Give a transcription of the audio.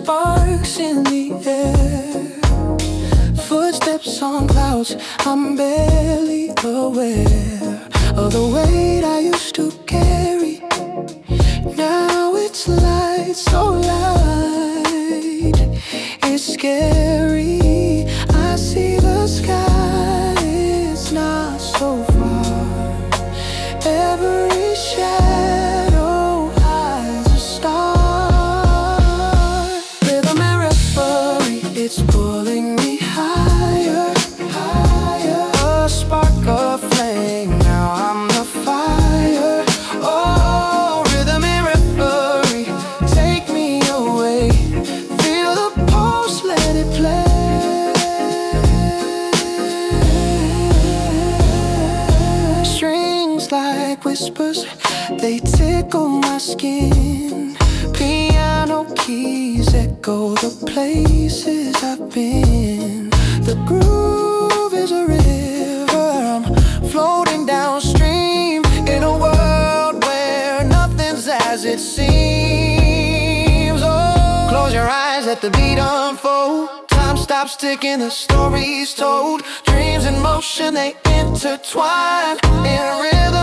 sparks in the air, footsteps on clouds. I'm barely aware of the weight I used to carry. Now it's light, so light, it's scary. I see the sky, it's not so far. Every shadow hides a star. Rhythm and reverie, it's pulling me higher, higher. A spark of flame, now I'm the fire. Oh, rhythm and reverie, take me away. Feel the pulse, let it play. Strings like whispers, they tickle my skin. Piano keys echo the places I've been. The groove is a river, I'm floating downstream in a world where nothing's as it seems. Oh, close your eyes, let the beat unfold. Time stops ticking, the story's told. Dreams in motion, they intertwine in a rhythm